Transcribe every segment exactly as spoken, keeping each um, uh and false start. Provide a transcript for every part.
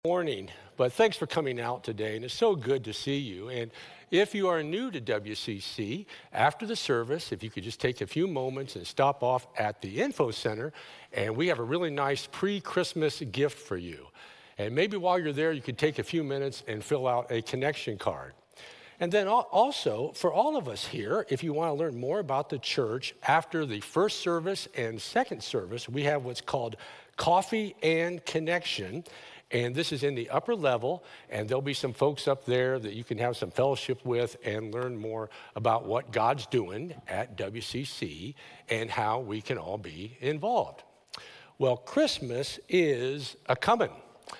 Morning, but thanks for coming out today, and it's so good to see you. And if you are new to W C C, after the service, if you could just take a few moments and stop off at the Info Center, and we have a really nice pre-Christmas gift for you. And maybe while you're there, you could take a few minutes and fill out a connection card. And then also, for all of us here, if you want to learn more about the church, after the first service and second service, we have what's called Coffee and Connection. And this is in the upper level, and there'll be some folks up there that you can have some fellowship with and learn more about what God's doing at W C C and how we can all be involved. Well, Christmas is a coming,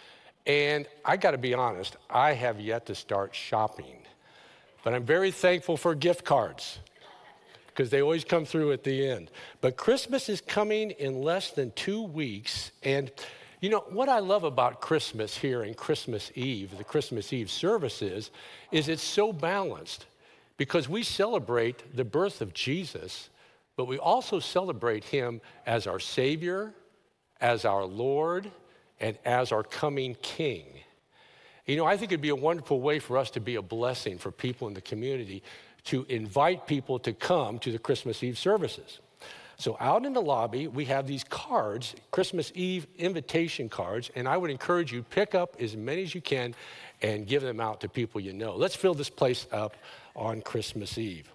and I got to be honest, I have yet to start shopping, but I'm very thankful for gift cards because they always come through at the end. But Christmas is coming in less than two weeks, and you know, what I love about Christmas here and Christmas Eve, the Christmas Eve services, is it's so balanced because we celebrate the birth of Jesus, but we also celebrate him as our Savior, as our Lord, and as our coming King. You know, I think it'd be a wonderful way for us to be a blessing for people in the community to invite people to come to the Christmas Eve services. So out in the lobby, we have these cards, Christmas Eve invitation cards, and I would encourage you, pick up as many as you can and give them out to people you know. Let's fill this place up on Christmas Eve.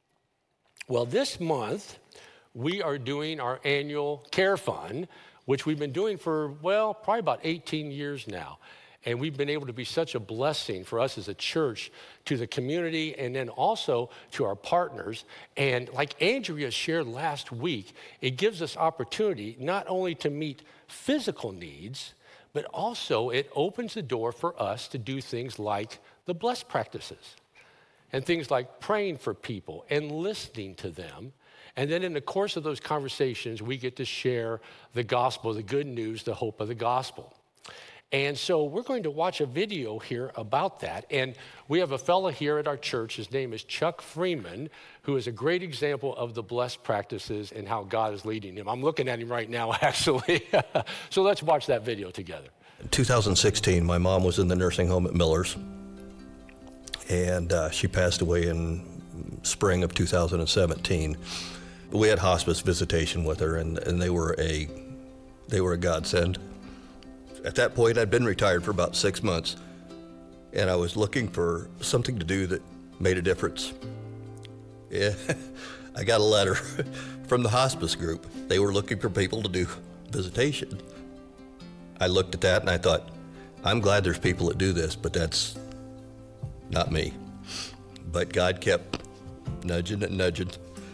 Well, this month, we are doing our annual Care Fund, which we've been doing for, well, probably about eighteen years now. And we've been able to be such a blessing for us as a church to the community and then also to our partners. And like Andrea shared last week, it gives us opportunity not only to meet physical needs, but also it opens the door for us to do things like the blessed practices and things like praying for people and listening to them. And then in the course of those conversations, we get to share the gospel, the good news, the hope of the gospel. And so we're going to watch a video here about that. And we have a fellow here at our church, his name is Chuck Freeman, who is a great example of the blessed practices and how God is leading him. I'm looking at him right now, actually. So let's watch that video together. In two thousand sixteen, my mom was in the nursing home at Miller's, and uh, she passed away in spring of two thousand seventeen. We had hospice visitation with her, and, and they were a they were a godsend. At that point, I'd been retired for about six months, and I was looking for something to do that made a difference. Yeah, I got a letter from the hospice group. They were looking for people to do visitation. I looked at that and I thought, I'm glad there's people that do this, but that's not me. But God kept nudging and nudging.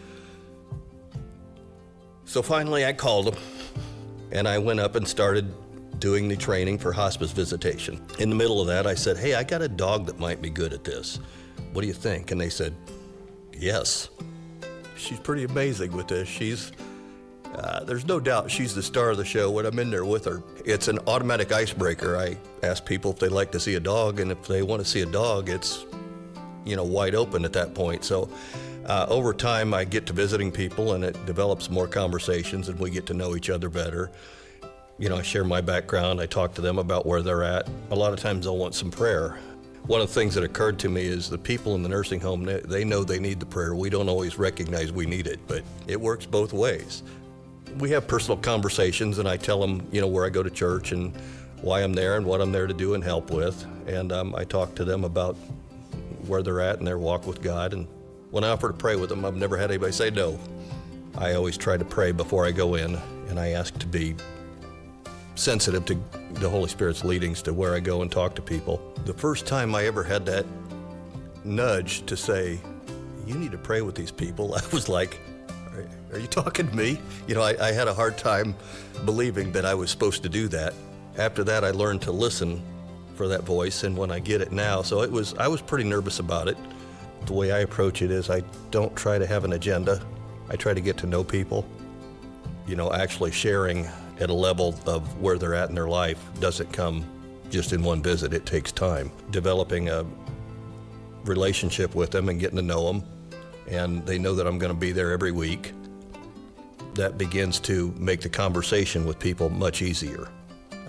So finally I called him, and I went up and started doing the training for hospice visitation. In the middle of that, I said, hey, I got a dog that might be good at this. What do you think? And they said, yes. She's pretty amazing with this. She's, uh, there's no doubt she's the star of the show when I'm in there with her. It's an automatic icebreaker. I ask people if they like to see a dog, and if they want to see a dog, it's, you know, wide open at that point. So uh, over time, I get to visiting people, and it develops more conversations, and we get to know each other better. You know, I share my background, I talk to them about where they're at. A lot of times they'll want some prayer. One of the things that occurred to me is the people in the nursing home, they know they need the prayer. We don't always recognize we need it, but it works both ways. We have personal conversations, and I tell them, you know, where I go to church and why I'm there and what I'm there to do and help with. And um, I talk to them about where they're at in their walk with God. And when I offer to pray with them, I've never had anybody say no. I always try to pray before I go in, and I ask to be sensitive to the Holy Spirit's leadings to where I go and talk to people. The first time I ever had that nudge to say, you need to pray with these people, I was like, are, are you talking to me? You know, I, I had a hard time believing that I was supposed to do that. After that, I learned to listen for that voice, and when I get it now, so it was, I was pretty nervous about it. The way I approach it is I don't try to have an agenda. I try to get to know people. You know, actually sharing at a level of where they're at in their life doesn't come just in one visit. It takes time. Developing a relationship with them and getting to know them, and they know that I'm going to be there every week. That begins to make the conversation with people much easier.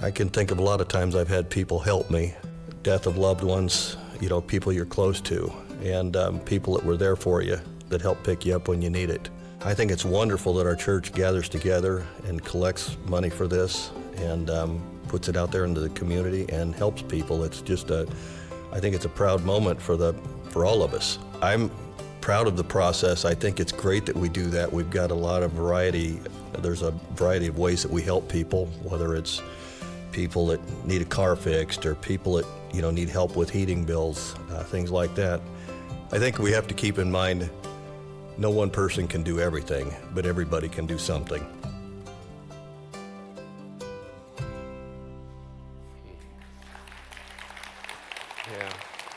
I can think of a lot of times I've had people help me. Death of loved ones, you know, people you're close to, and um, people that were there for you, that help pick you up when you need it. I think it's wonderful that our church gathers together and collects money for this and um, puts it out there into the community and helps people. It's just a, I think it's a proud moment for the, for all of us. I'm proud of the process. I think it's great that we do that. We've got a lot of variety. There's a variety of ways that we help people, whether it's people that need a car fixed or people that, you know, need help with heating bills, uh, things like that. I think we have to keep in mind no one person can do everything, but everybody can do something. Yeah.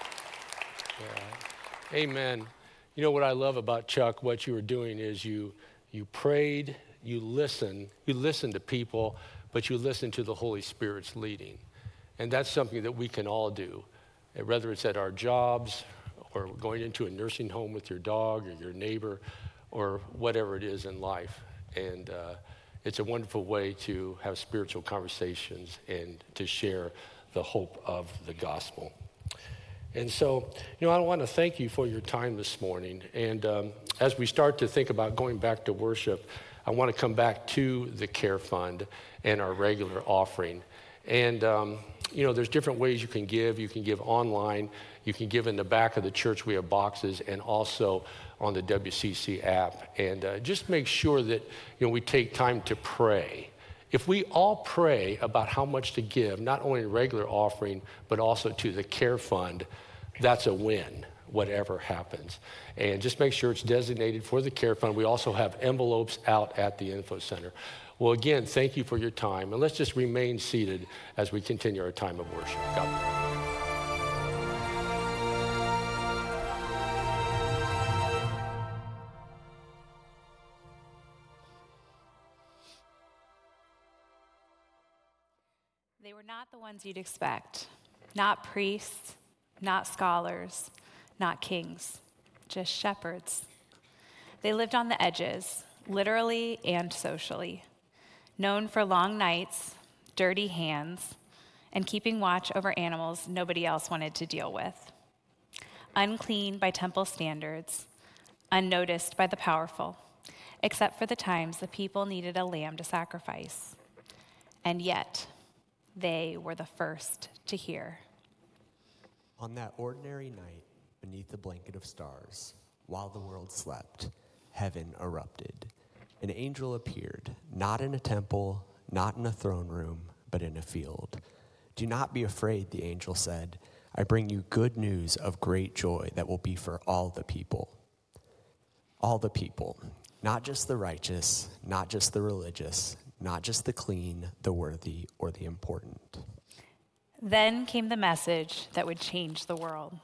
Yeah. Amen. You know what I love about Chuck, what you were doing is you you prayed, you listened, you listened to people, but you listened to the Holy Spirit's leading. And that's something that we can all do, whether it's at our jobs or going into a nursing home with your dog or your neighbor or whatever it is in life. And uh, it's a wonderful way to have spiritual conversations and to share the hope of the gospel. And so, you know, I want to thank you for your time this morning. And um, as we start to think about going back to worship, I want to come back to the Care Fund and our regular offering. And, um, you know, there's different ways you can give. You can give online. You can give in the back of the church. We have boxes, and also on the W C C app. And uh, just make sure that, you know, we take time to pray. If we all pray about how much to give, not only a regular offering, but also to the Care Fund, that's a win, whatever happens. And just make sure it's designated for the Care Fund. We also have envelopes out at the Info Center. Well, again, thank you for your time. And let's just remain seated as we continue our time of worship. God bless. They were not the ones you'd expect. Not priests, not scholars, not kings, just shepherds. They lived on the edges, literally and socially, known for long nights, dirty hands, and keeping watch over animals nobody else wanted to deal with. Unclean by temple standards, unnoticed by the powerful, except for the times the people needed a lamb to sacrifice. And yet, they were the first to hear. On that ordinary night, beneath a blanket of stars, while the world slept, heaven erupted. An angel appeared, not in a temple, not in a throne room, but in a field. Do not be afraid, the angel said. I bring you good news of great joy that will be for all the people. All the people, not just the righteous, not just the religious, not just the clean, the worthy, or the important. Then came the message that would change the world.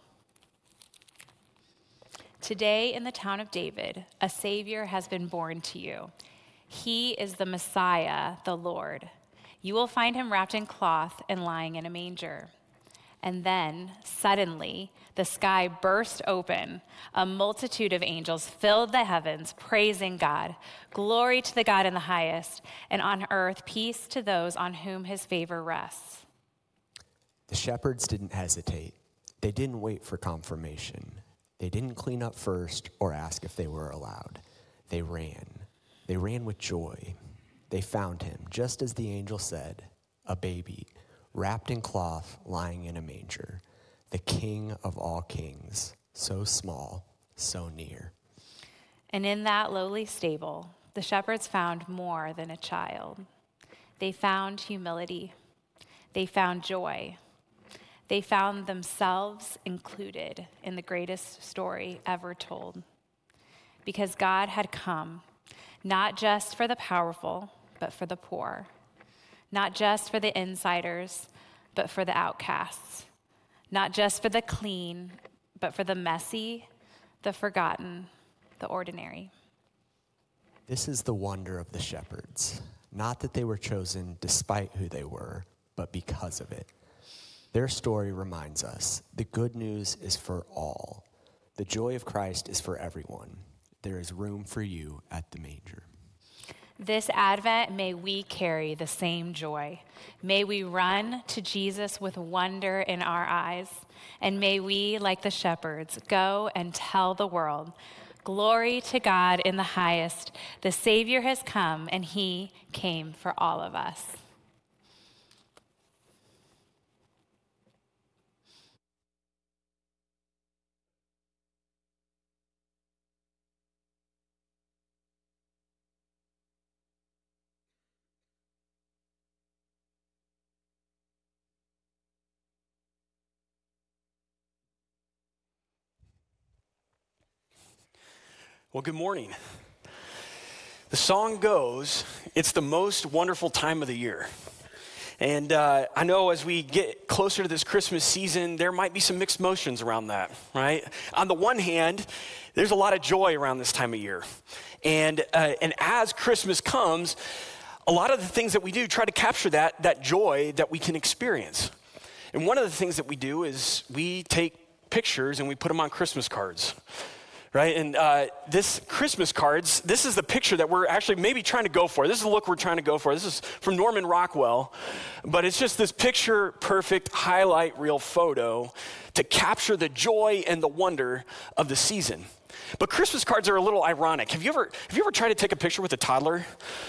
Today in the town of David, a Savior has been born to you. He is the Messiah, the Lord. You will find him wrapped in cloth and lying in a manger. And then, suddenly, the sky burst open. A multitude of angels filled the heavens, praising God. Glory to the God in the highest, and on earth peace to those on whom his favor rests. The shepherds didn't hesitate. They didn't wait for confirmation. They didn't clean up first or ask if they were allowed. They ran. They ran with joy. They found him, just as the angel said, a baby, wrapped in cloth, lying in a manger, the King of all kings, so small, so near. And in that lowly stable, the shepherds found more than a child. They found humility. They found joy. They found themselves included in the greatest story ever told. Because God had come, not just for the powerful, but for the poor. Not just for the insiders, but for the outcasts. Not just for the clean, but for the messy, the forgotten, the ordinary. This is the wonder of the shepherds. Not that they were chosen despite who they were, but because of it. Their story reminds us the good news is for all. The joy of Christ is for everyone. There is room for you at the manger. This Advent, may we carry the same joy. May we run to Jesus with wonder in our eyes. And may we, like the shepherds, go and tell the world, glory to God in the highest. The Savior has come, and he came for all of us. Well, good morning. The song goes, it's the most wonderful time of the year. And uh, I know as we get closer to this Christmas season, there might be some mixed emotions around that, right? On the one hand, there's a lot of joy around this time of year. And, uh, and as Christmas comes, a lot of the things that we do try to capture that, that joy that we can experience. And one of the things that we do is we take pictures and we put them on Christmas cards. Right, and uh, this Christmas cards, this is the picture that we're actually maybe trying to go for. This is the look we're trying to go for. This is from Norman Rockwell, but it's just this picture perfect highlight reel photo to capture the joy and the wonder of the season. But Christmas cards are a little ironic. Have you ever, have you ever tried to take a picture with a toddler?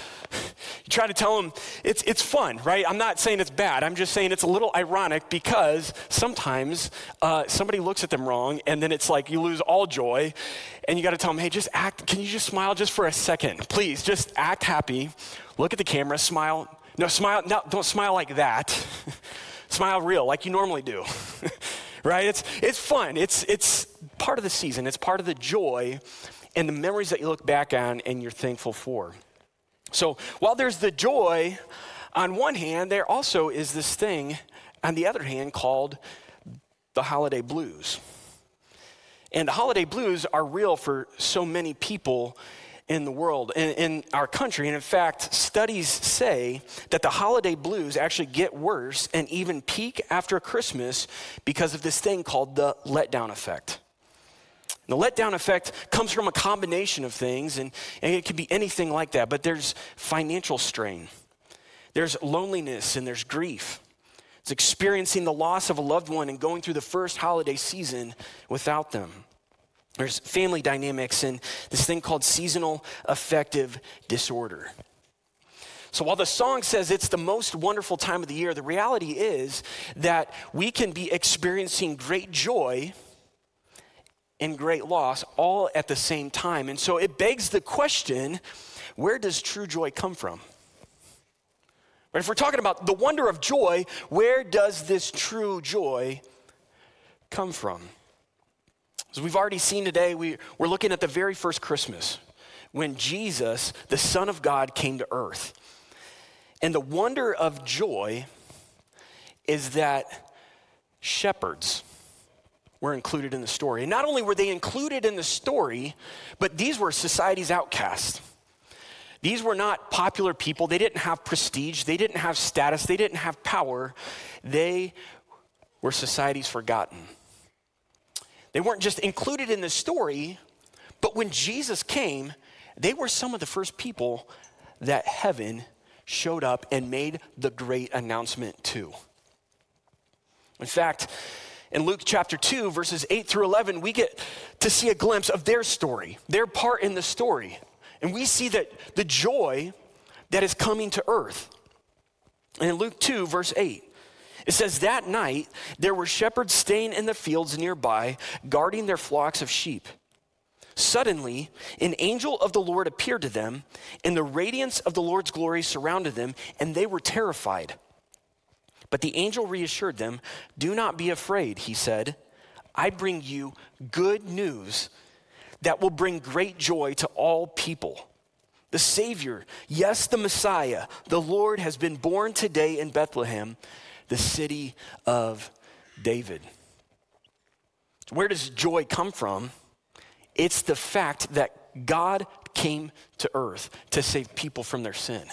You try to tell them it's it's fun, right? I'm not saying it's bad. I'm just saying it's a little ironic because sometimes uh, somebody looks at them wrong and then it's like you lose all joy and you got to tell them, hey, just act, can you just smile just for a second? Please, just act happy. Look at the camera, smile. No, smile, no, don't smile like that. Smile real, like you normally do, right? It's it's fun. It's, it's part of the season. It's part of the joy and the memories that you look back on and you're thankful for. So while there's the joy on one hand, there also is this thing on the other hand called the holiday blues. And the holiday blues are real for so many people in the world, in, in our country. And in fact, studies say that the holiday blues actually get worse and even peak after Christmas because of this thing called the letdown effect. The letdown effect comes from a combination of things, and, and it can be anything like that, but there's financial strain, there's loneliness, and there's grief. It's experiencing the loss of a loved one and going through the first holiday season without them. There's family dynamics and this thing called seasonal affective disorder. So while the song says it's the most wonderful time of the year, the reality is that we can be experiencing great joy and great loss all at the same time. And so it begs the question, where does true joy come from? But if we're talking about the wonder of joy, where does this true joy come from? As we've already seen today, we, we're looking at the very first Christmas when Jesus, the Son of God, came to earth. And the wonder of joy is that shepherds were included in the story. And not only were they included in the story, but these were society's outcasts. These were not popular people. They didn't have prestige. They didn't have status. They didn't have power. They were society's forgotten. They weren't just included in the story, but when Jesus came, they were some of the first people that heaven showed up and made the great announcement to. In fact, in Luke chapter two, verses eight through eleven, we get to see a glimpse of their story, their part in the story. And we see that the joy that is coming to earth. And in Luke two, verse eight, it says, that night there were shepherds staying in the fields nearby, guarding their flocks of sheep. Suddenly, an angel of the Lord appeared to them, and the radiance of the Lord's glory surrounded them, and they were terrified. But the angel reassured them, do not be afraid, he said. I bring you good news that will bring great joy to all people. The Savior, yes, the Messiah, the Lord has been born today in Bethlehem, the city of David. So where does joy come from? It's the fact that God came to earth to save people from their sin.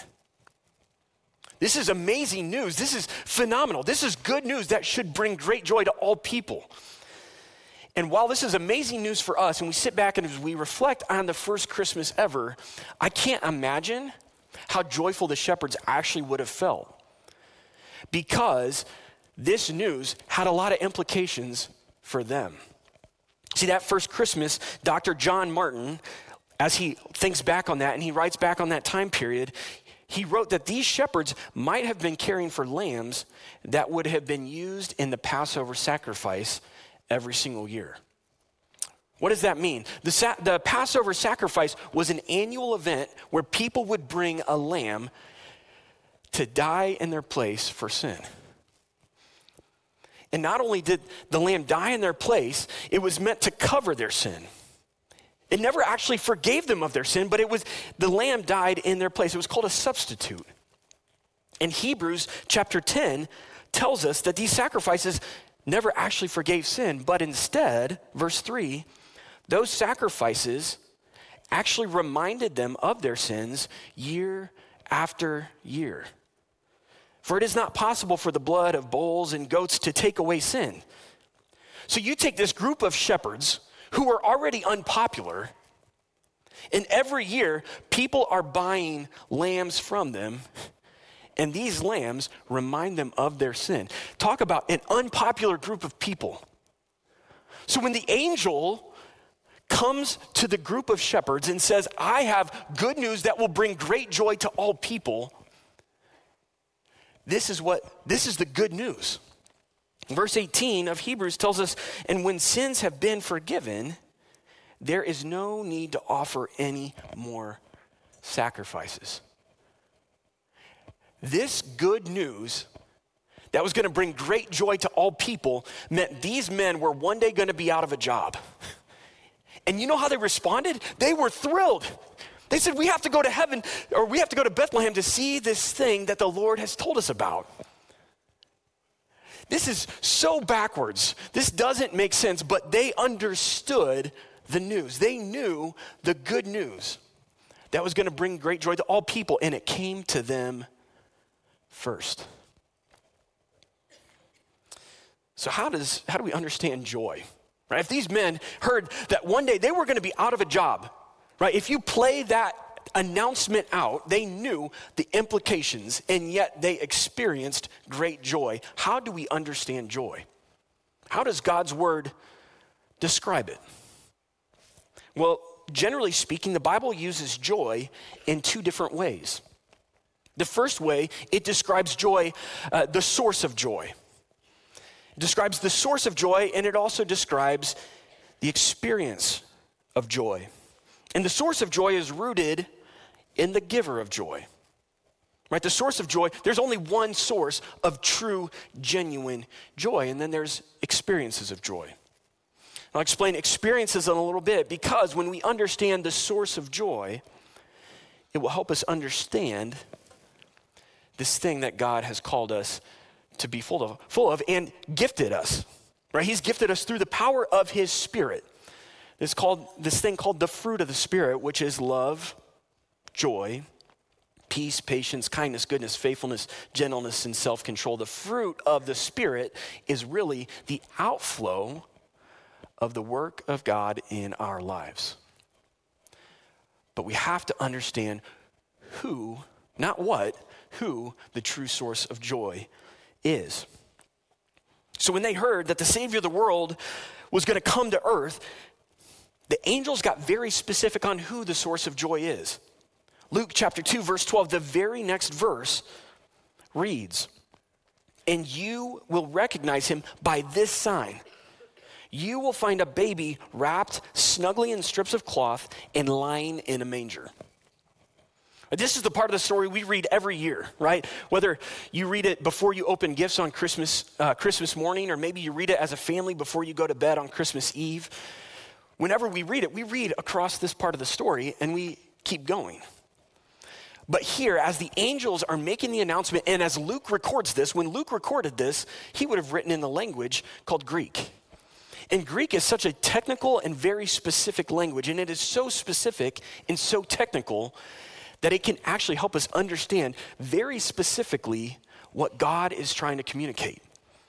This is amazing news. This is phenomenal. This is good news that should bring great joy to all people. And while this is amazing news for us, and we sit back and as we reflect on the first Christmas ever, I can't imagine how joyful the shepherds actually would have felt, because this news had a lot of implications for them. See, that first Christmas, Doctor John Martin, as he thinks back on that and he writes back on that time period, he wrote that these shepherds might have been caring for lambs that would have been used in the Passover sacrifice every single year. What does that mean? The, sa- the Passover sacrifice was an annual event where people would bring a lamb to die in their place for sin. And not only did the lamb die in their place, it was meant to cover their sin. It never actually forgave them of their sin, but it was the lamb died in their place. It was called a substitute. And Hebrews chapter ten tells us that these sacrifices never actually forgave sin, but instead, verse three, those sacrifices actually reminded them of their sins year after year. For it is not possible for the blood of bulls and goats to take away sin. So you take this group of shepherds who are already unpopular, and every year people are buying lambs from them, and these lambs remind them of their sin. Talk about an unpopular group of people. So when the angel comes to the group of shepherds and says, I have good news that will bring great joy to all people, this is what, this is the good news. Verse eighteen of Hebrews tells us, and when sins have been forgiven, there is no need to offer any more sacrifices. This good news that was going to bring great joy to all people meant these men were one day going to be out of a job. And you know how they responded? They were thrilled. They said, we have to go to heaven, or we have to go to Bethlehem to see this thing that the Lord has told us about. This is so backwards. This doesn't make sense, but they understood the news. They knew the good news that was going to bring great joy to all people, and it came to them first. So how does how do we understand joy? Right? If these men heard that one day they were going to be out of a job, right? If you play that announcement out, they knew the implications, and yet they experienced great joy. How do we understand joy? How does God's word describe it? Well, generally speaking, the Bible uses joy in two different ways. The first way, it describes joy, uh, the source of joy. It describes the source of joy, and it also describes the experience of joy. And the source of joy is rooted in the giver of joy. Right? The source of joy, there's only one source of true, genuine joy, and then there's experiences of joy. I'll explain experiences in a little bit, because when we understand the source of joy, it will help us understand this thing that God has called us to be full of, full of and gifted us. Right? He's gifted us through the power of his Spirit. It's called this thing called the fruit of the Spirit, which is love, joy, peace, patience, kindness, goodness, faithfulness, gentleness, and self-control. The fruit of the Spirit is really the outflow of the work of God in our lives. But we have to understand who, not what, who the true source of joy is. So when they heard that the Savior of the world was going to come to earth, the angels got very specific on who the source of joy is. Luke chapter two, verse twelve, the very next verse reads, and you will recognize him by this sign. You will find a baby wrapped snugly in strips of cloth and lying in a manger. This is the part of the story we read every year, right? Whether you read it before you open gifts on Christmas, uh, Christmas morning, or maybe you read it as a family before you go to bed on Christmas Eve. Whenever we read it, we read across this part of the story and we keep going. But here, as the angels are making the announcement, and as Luke records this, when Luke recorded this, he would have written in the language called Greek. And Greek is such a technical and very specific language, and it is so specific and so technical that it can actually help us understand very specifically what God is trying to communicate.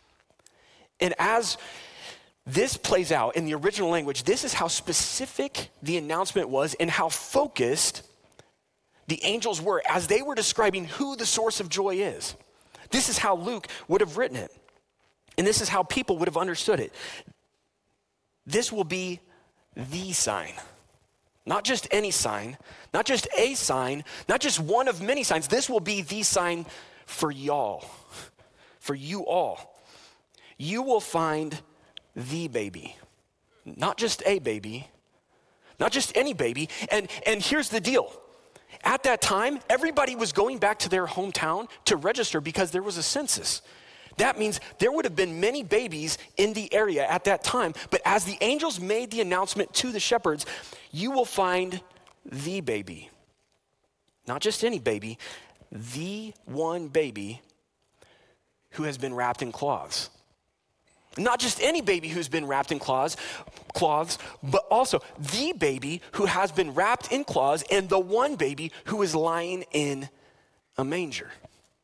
And as this plays out in the original language, this is how specific the announcement was and how focused the angels were as they were describing who the source of joy is. This is how Luke would have written it. And this is how people would have understood it. This will be the sign. Not just any sign, not just a sign, not just one of many signs. This will be the sign for y'all, for you all. You will find the baby, not just a baby, not just any baby. And, and here's the deal. At that time, everybody was going back to their hometown to register because there was a census. That means there would have been many babies in the area at that time. But as the angels made the announcement to the shepherds, you will find the baby. Not just any baby, the one baby who has been wrapped in cloths. Not just any baby who's been wrapped in cloths, cloths, but also the baby who has been wrapped in cloths and the one baby who is lying in a manger.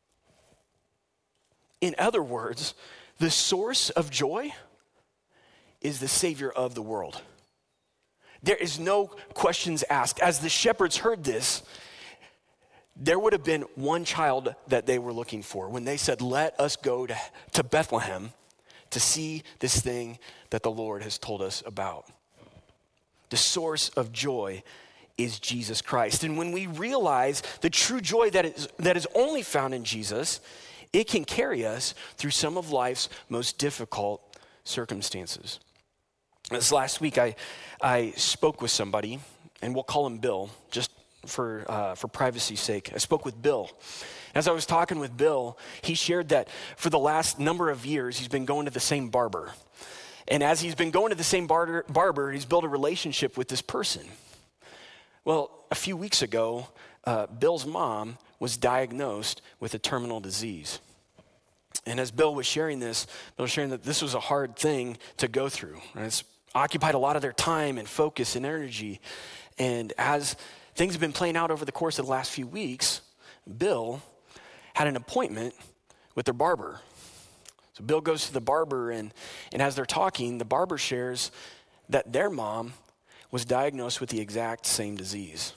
In other words, the source of joy is the Savior of the world. There is no questions asked. As the shepherds heard this, there would have been one child that they were looking for when they said, let us go to, to Bethlehem to see this thing that the Lord has told us about. The source of joy is Jesus Christ. And when we realize the true joy that is, that is only found in Jesus, it can carry us through some of life's most difficult circumstances. This last week, I, I spoke with somebody, and we'll call him Bill, just for, uh, for privacy's sake. I spoke with Bill. As I was talking with Bill, he shared that for the last number of years, he's been going to the same barber. And as he's been going to the same bar- barber, he's built a relationship with this person. Well, a few weeks ago, uh, Bill's mom was diagnosed with a terminal disease. And as Bill was sharing this, Bill was sharing that this was a hard thing to go through. And it's occupied a lot of their time and focus and energy. And as things have been playing out over the course of the last few weeks, Bill had an appointment with their barber. So Bill goes to the barber, and, and as they're talking, the barber shares that their mom was diagnosed with the exact same disease.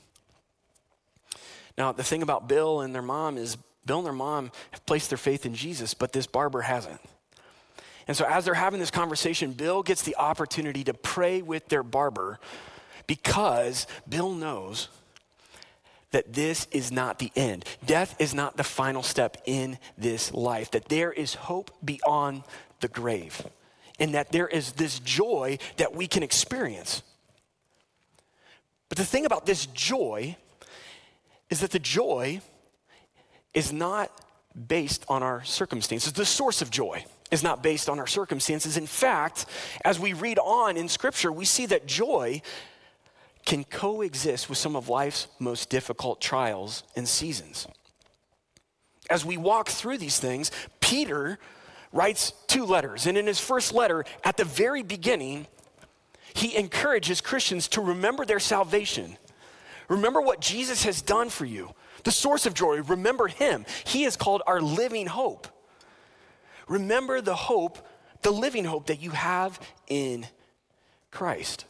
Now, the thing about Bill and their mom is Bill and their mom have placed their faith in Jesus, but this barber hasn't. And so as they're having this conversation, Bill gets the opportunity to pray with their barber because Bill knows that this is not the end. Death is not the final step in this life, that there is hope beyond the grave, and that there is this joy that we can experience. But the thing about this joy is that the joy is not based on our circumstances. The source of joy is not based on our circumstances. In fact, as we read on in Scripture, we see that joy can coexist with some of life's most difficult trials and seasons. As we walk through these things, Peter writes two letters. And in his first letter, at the very beginning, he encourages Christians to remember their salvation. Remember what Jesus has done for you. The source of joy, remember him. He is called our living hope. Remember the hope, the living hope that you have in Christ.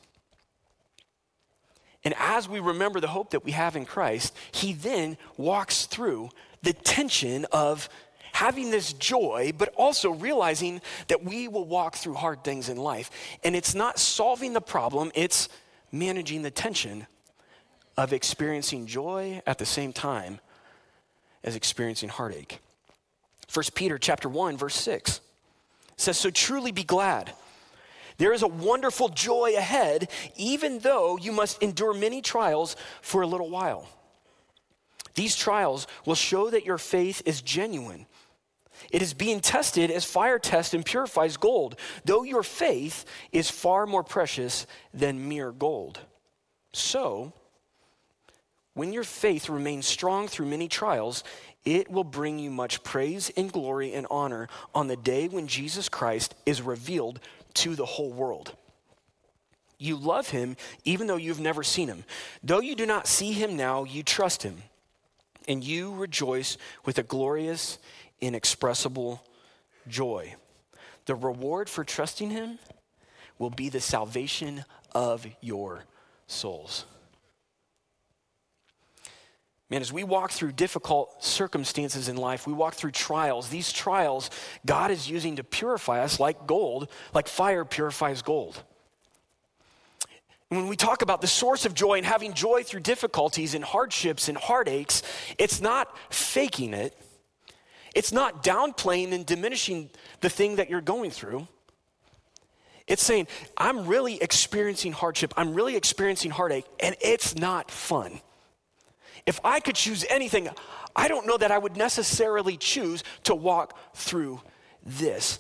And as we remember the hope that we have in Christ, he then walks through the tension of having this joy, but also realizing that we will walk through hard things in life. And it's not solving the problem, it's managing the tension of experiencing joy at the same time as experiencing heartache. First Peter chapter one, verse six says, "So truly be glad. There is a wonderful joy ahead, even though you must endure many trials for a little while. These trials will show that your faith is genuine. It is being tested as fire tests and purifies gold, though your faith is far more precious than mere gold. So, when your faith remains strong through many trials, it will bring you much praise and glory and honor on the day when Jesus Christ is revealed to the whole world. You love him even though you've never seen him. Though you do not see him now, you trust him, and you rejoice with a glorious, inexpressible joy. The reward for trusting him will be the salvation of your souls." Man, as we walk through difficult circumstances in life, we walk through trials. These trials, God is using to purify us like gold, like fire purifies gold. And when we talk about the source of joy and having joy through difficulties and hardships and heartaches, it's not faking it. It's not downplaying and diminishing the thing that you're going through. It's saying, I'm really experiencing hardship. I'm really experiencing heartache, and it's not fun. If I could choose anything, I don't know that I would necessarily choose to walk through this.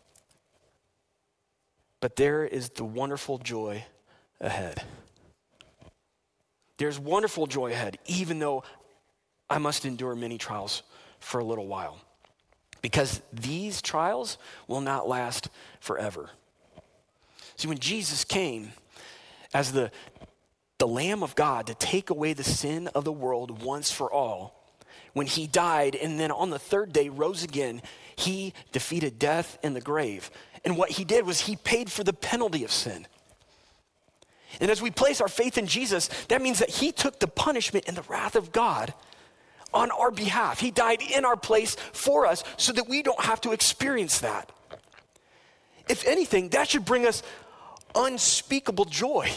But there is the wonderful joy ahead. There's wonderful joy ahead, even though I must endure many trials for a little while. Because these trials will not last forever. See, when Jesus came as the the Lamb of God to take away the sin of the world once for all, when he died and then on the third day rose again, he defeated death and the grave. And what he did was he paid for the penalty of sin. And as we place our faith in Jesus, that means that he took the punishment and the wrath of God on our behalf. He died in our place for us so that we don't have to experience that. If anything, that should bring us unspeakable joy.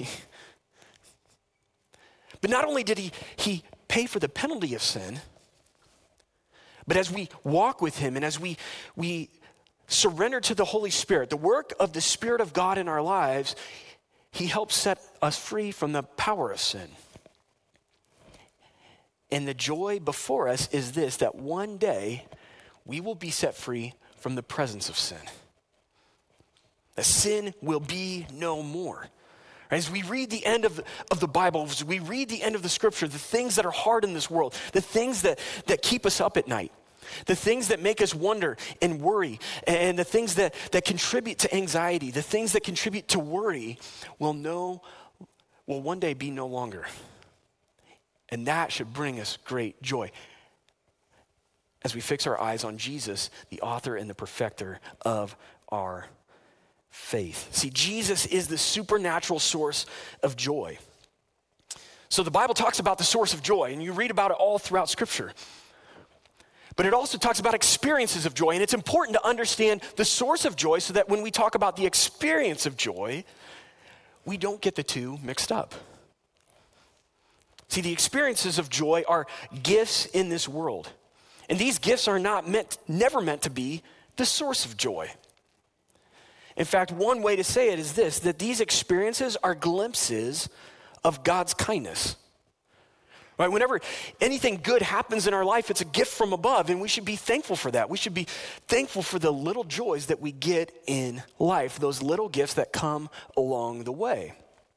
But not only did he, he pay for the penalty of sin, but as we walk with him and as we, we surrender to the Holy Spirit, the work of the Spirit of God in our lives, he helps set us free from the power of sin. And the joy before us is this, that one day we will be set free from the presence of sin. That sin will be no more. As we read the end of the, of the Bible, as we read the end of the scripture, the things that are hard in this world, the things that, that keep us up at night, the things that make us wonder and worry, and the things that, that contribute to anxiety, the things that contribute to worry will know, will one day be no longer. And that should bring us great joy as we fix our eyes on Jesus, the author and the perfecter of our faith. See, Jesus is the supernatural source of joy. So the Bible talks about the source of joy, and you read about it all throughout Scripture. But it also talks about experiences of joy, and it's important to understand the source of joy so that when we talk about the experience of joy, we don't get the two mixed up. See, the experiences of joy are gifts in this world, and these gifts are not meant, never meant to be the source of joy. In fact, one way to say it is this, that these experiences are glimpses of God's kindness. Right? Whenever anything good happens in our life, it's a gift from above, and we should be thankful for that. We should be thankful for the little joys that we get in life, those little gifts that come along the way.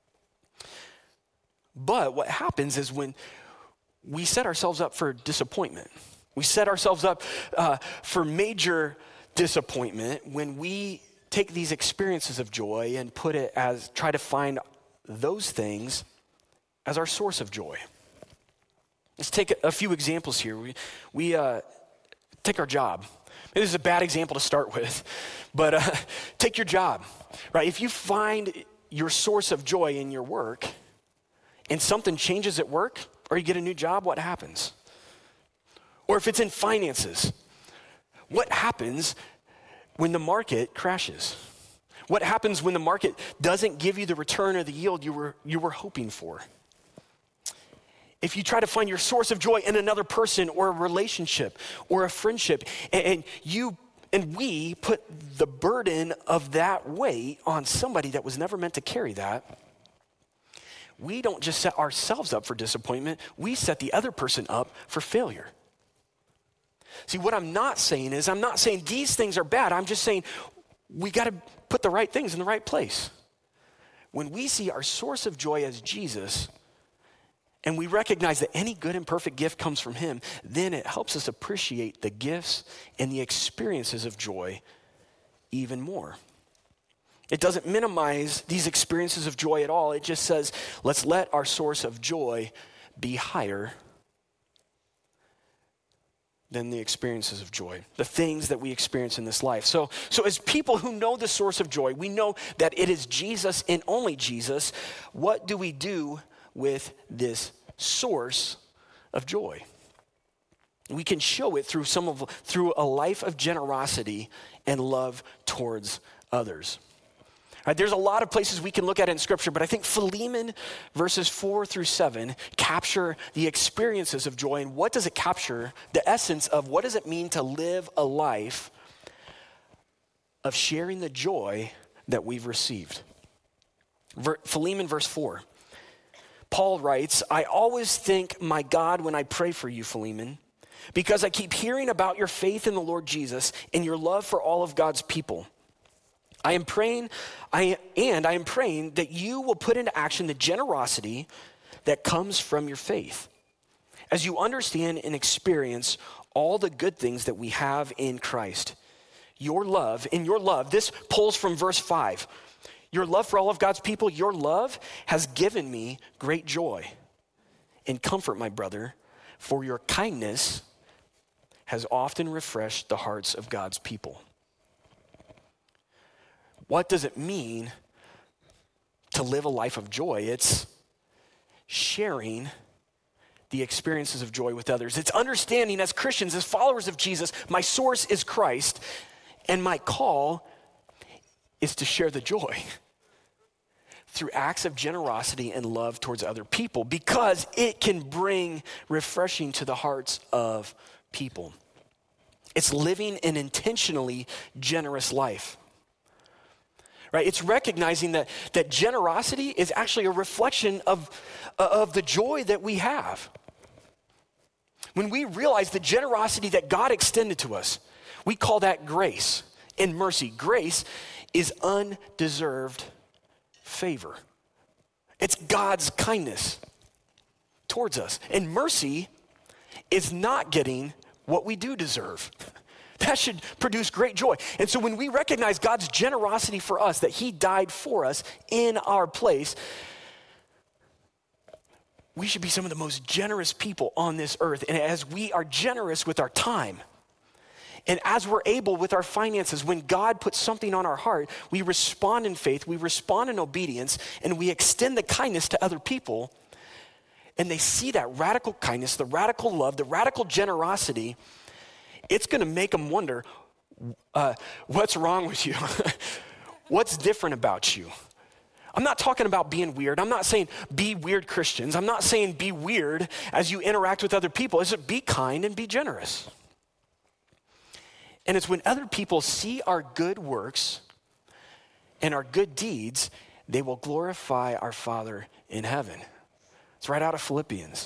But what happens is when we set ourselves up for disappointment, we set ourselves up uh, for major disappointment when we take these experiences of joy and put it as, try to find those things as our source of joy. Let's take a, a few examples here. We, we uh, take our job. Maybe this is a bad example to start with, but uh, take your job, right? If you find your source of joy in your work and something changes at work or you get a new job, what happens? Or if it's in finances, what happens when the market crashes? What happens when the market doesn't give you the return or the yield you were, you were hoping for? If you try to find your source of joy in another person or a relationship or a friendship, and, and you and we put the burden of that weight on somebody that was never meant to carry that, we don't just set ourselves up for disappointment, we set the other person up for failure. See, what I'm not saying is, I'm not saying these things are bad. I'm just saying we got to put the right things in the right place. When we see our source of joy as Jesus, and we recognize that any good and perfect gift comes from him, then it helps us appreciate the gifts and the experiences of joy even more. It doesn't minimize these experiences of joy at all. It just says, let's let our source of joy be higher than the experiences of joy, the things that we experience in this life. So, so as people who know the source of joy, we know that it is Jesus and only Jesus. What do we do with this source of joy. We can show it through some of through a life of generosity and love towards others. Right, there's a lot of places we can look at in Scripture, but I think Philemon verses four through seven capture the experiences of joy. And what does it capture? The essence of what does it mean to live a life of sharing the joy that we've received? Ver, Philemon verse four. Paul writes, I always thank my God when I pray for you, Philemon, because I keep hearing about your faith in the Lord Jesus and your love for all of God's people. I am praying, I and I am praying that you will put into action the generosity that comes from your faith, as you understand and experience all the good things that we have in Christ. Your love, in your love, this pulls from verse five. Your love for all of God's people, your love has given me great joy and comfort, my brother, for your kindness has often refreshed the hearts of God's people. What does it mean to live a life of joy? It's sharing the experiences of joy with others. It's understanding as Christians, as followers of Jesus, my source is Christ, and my call is to share the joy through acts of generosity and love towards other people, because it can bring refreshing to the hearts of people. It's living an intentionally generous life. Right? It's recognizing that, that generosity is actually a reflection of, of the joy that we have. When we realize the generosity that God extended to us, we call that grace and mercy. Grace is undeserved favor. It's God's kindness towards us. And mercy is not getting what we do deserve. That should produce great joy. And so when we recognize God's generosity for us, that he died for us in our place, we should be some of the most generous people on this earth. And as we are generous with our time, and as we're able with our finances, when God puts something on our heart, we respond in faith, we respond in obedience, and we extend the kindness to other people. And they see that radical kindness, the radical love, the radical generosity. It's going to make them wonder, uh, what's wrong with you? What's different about you? I'm not talking about being weird. I'm not saying be weird Christians. I'm not saying be weird as you interact with other people. It's be kind and be generous. And it's when other people see our good works and our good deeds, they will glorify our Father in heaven. It's right out of Philippians.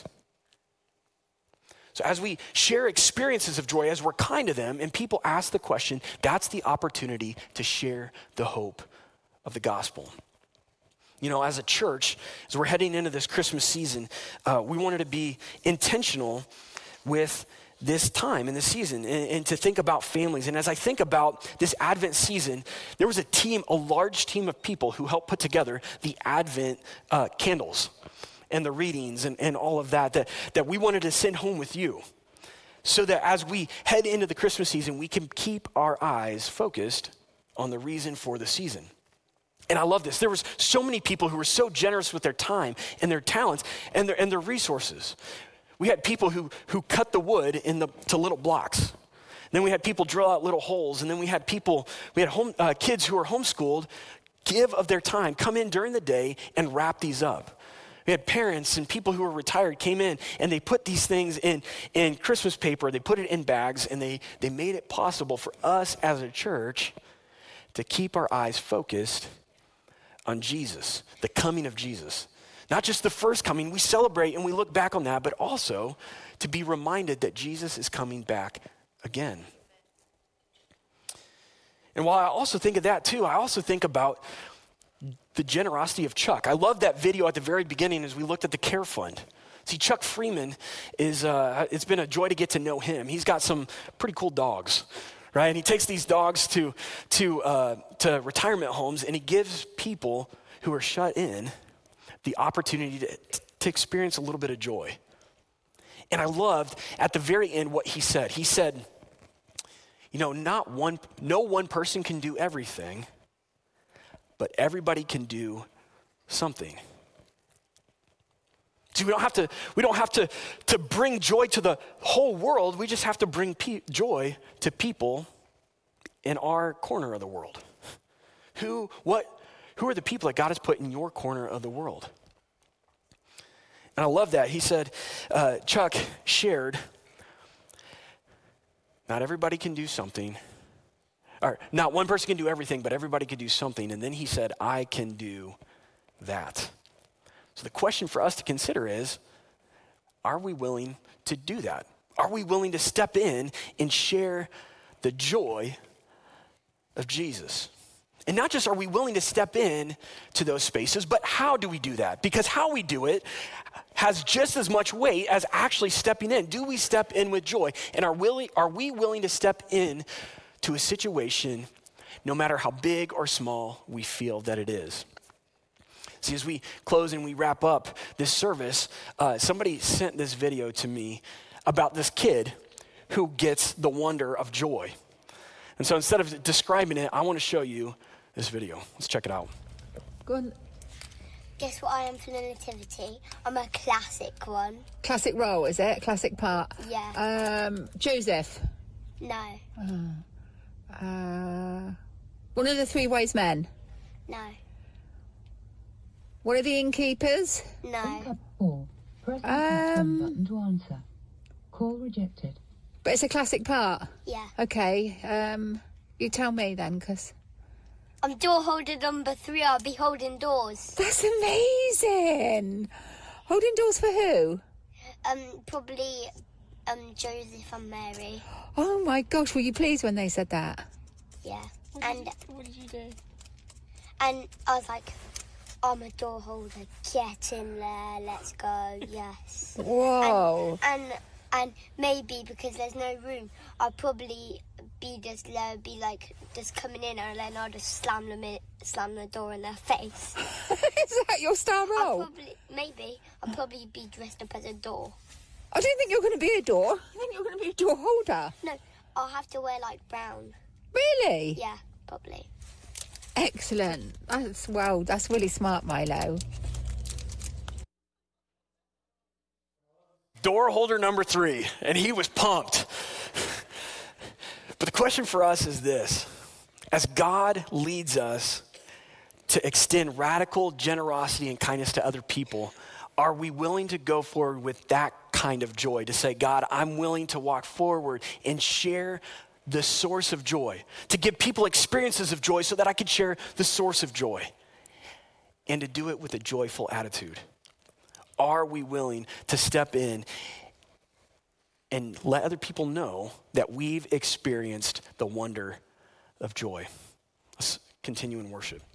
So as we share experiences of joy, as we're kind to them, and people ask the question, that's the opportunity to share the hope of the gospel. You know, as a church, as we're heading into this Christmas season, uh, we wanted to be intentional with this time and this season and, and to think about families. And as I think about this Advent season, there was a team, a large team of people who helped put together the Advent uh, candles and the readings and, and all of that, that, that we wanted to send home with you, so that as we head into the Christmas season, we can keep our eyes focused on the reason for the season. And I love this. There was so many people who were so generous with their time and their talents and their, and their resources. We had people who, who cut the wood in the, to little blocks. Then we had people drill out little holes. And then we had people, we had home, uh, kids who were homeschooled give of their time, come in during the day and wrap these up. We had parents and people who were retired came in and they put these things in, in Christmas paper. They put it in bags and they, they made it possible for us as a church to keep our eyes focused on Jesus, the coming of Jesus. Not just the first coming, we celebrate and we look back on that, but also to be reminded that Jesus is coming back again. And while I also think of that too, I also think about the generosity of Chuck. I love that video at the very beginning as we looked at the Care Fund. See, Chuck Freeman is, uh, it's been a joy to get to know him. He's got some pretty cool dogs, right? And he takes these dogs to, to, uh, to retirement homes and he gives people who are shut in the opportunity to, to experience a little bit of joy. And I loved at the very end what he said. He said, you know, not one, no one person can do everything, but everybody can do something. See, we don't have to, we don't have to, to bring joy to the whole world. We just have to bring pe- joy to people in our corner of the world. Who, what, who are the people that God has put in your corner of the world? And I love that. He said, uh, Chuck shared, not everybody can do something. Or not one person can do everything, but everybody can do something. And then he said, I can do that. So the question for us to consider is, are we willing to do that? Are we willing to step in and share the joy of Jesus? And not just are we willing to step in to those spaces, but how do we do that? Because how we do it has just as much weight as actually stepping in. Do we step in with joy? And are, willing, are we willing to step in to a situation no matter how big or small we feel that it is? See, as we close and we wrap up this service, uh, somebody sent this video to me about this kid who gets the wonder of joy. And so instead of describing it, I want to show you this video. Let's check it out. Go on. Guess what I am for the nativity? I'm a classic one. Classic role, is it? Classic part? Yeah. Um, Joseph. No. Uh, one of the three wise men. No. One of the innkeepers. No. Or press the Um, button to answer. Call rejected. But it's a classic part. Yeah. Okay. Um, you tell me then, because I'm door holder number three. I'll be holding doors. that's amazing. Holding doors for who? Um, probably um Joseph and Mary. Oh my gosh, were you pleased when they said that? Yeah. And what did you do? And I was like, I'm a door holder. Get in there. Let's go. Yes. Whoa. And and maybe because there's no room, I'll probably be just uh, be like just coming in, and then I'll just slam them in, slam the door in their face. Is that your star I'll role? probably maybe I'll probably be dressed up as a door. I don't think you're going to be a door. I think you're going to be a door holder. No, I'll have to wear like brown. Really? Yeah, probably. Excellent. That's well. That's really smart, Milo. Door holder number three, and he was pumped. But the question for us is this: as God leads us to extend radical generosity and kindness to other people, are we willing to go forward with that kind of joy, to say, God, I'm willing to walk forward and share the source of joy, to give people experiences of joy so that I could share the source of joy, and to do it with a joyful attitude? Are we willing to step in and let other people know that we've experienced the wonder of joy? Let's continue in worship.